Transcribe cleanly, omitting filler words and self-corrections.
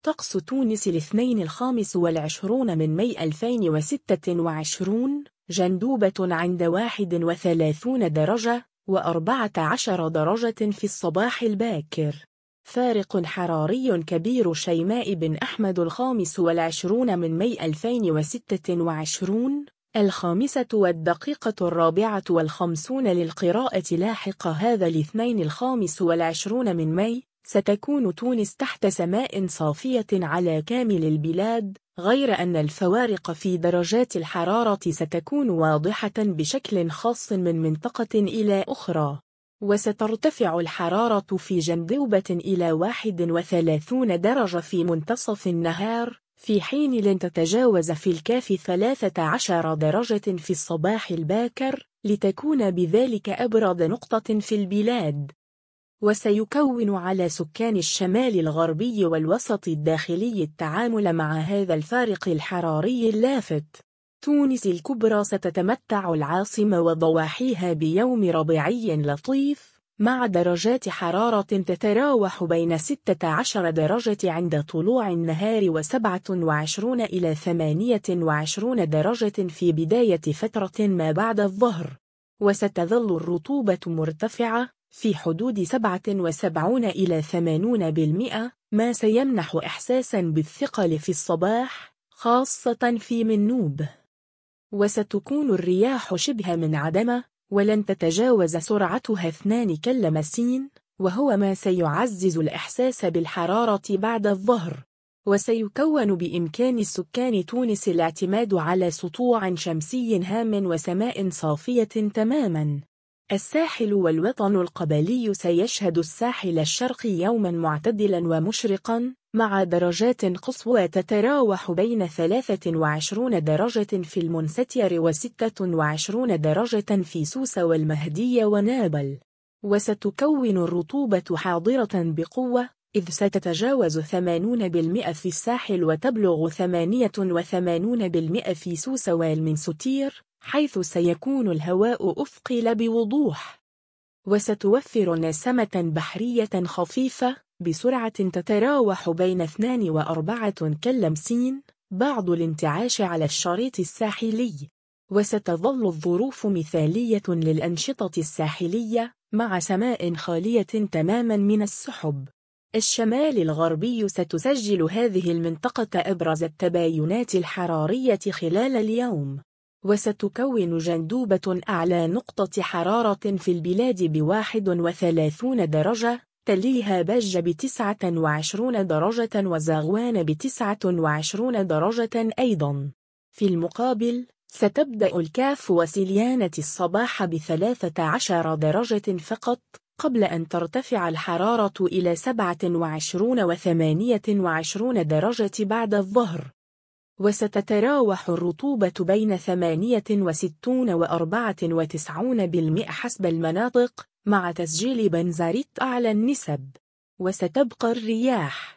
طقس تونس الاثنين 25 من ماي 2026. جندوبة عند 31 درجة و14 درجة في الصباح الباكر. فارق حراري كبير. شيماء بن أحمد 25 من ماي 2026. 5:54 للقراءة. لاحق هذا الاثنين 25 من ماي ستكون تونس تحت سماء صافية على كامل البلاد، غير أن الفوارق في درجات الحرارة ستكون واضحة بشكل خاص من منطقة إلى أخرى. وسترتفع الحرارة في جندوبة إلى 31 درجة في منتصف النهار، في حين لن تتجاوز في الكاف 13 درجة في الصباح الباكر، لتكون بذلك أبرد نقطة في البلاد. وسيكون على سكان الشمال الغربي والوسط الداخلي التعامل مع هذا الفارق الحراري اللافت. تونس الكبرى ستتمتع العاصمة وضواحيها بيوم ربيعي لطيف، مع درجات حرارة تتراوح بين 16 درجة عند طلوع النهار و27 إلى 28 درجة في بداية فترة ما بعد الظهر. وستظل الرطوبة مرتفعة في حدود 77 إلى 80%، ما سيمنح إحساسا بالثقل في الصباح، خاصة في منوب. وستكون الرياح شبه منعدمة، ولن تتجاوز سرعتها 2 كيلومتر، وهو ما سيعزز الإحساس بالحرارة بعد الظهر. وسيكون بإمكان سكان تونس الاعتماد على سطوع شمسي هام وسماء صافية تماما. الساحل والوطن القبلي سيشهد الساحل الشرقي يوما معتدلا ومشرقا، مع درجات قصوى تتراوح بين 23 درجة في المنستير و26 درجة في سوسة والمهدية ونابل. وستكون الرطوبة حاضرة بقوة، إذ ستتجاوز 80% في الساحل وتبلغ 88% في سوسة والمنستير، حيث سيكون الهواء أثقل بوضوح. وستوفر نسمة بحرية خفيفة بسرعة تتراوح بين 2 و4 كيلومتر، بعض الانتعاش على الشريط الساحلي. وستظل الظروف مثالية للأنشطة الساحلية، مع سماء خالية تماما من السحب. الشمال الغربي ستسجل هذه المنطقة أبرز التباينات الحرارية خلال اليوم. وستكون جندوبة أعلى نقطة حرارة في البلاد ب31 درجة، تليها بجة ب29 درجة وزاغوان ب29 درجة أيضا. في المقابل، ستبدأ الكاف وسليانة الصباح ب13 درجة فقط، قبل أن ترتفع الحرارة إلى 27 و28 درجة بعد الظهر. وستتراوح الرطوبة بين 68 و94% حسب المناطق، مع تسجيل بنزرت أعلى النسب. وستبقى الرياح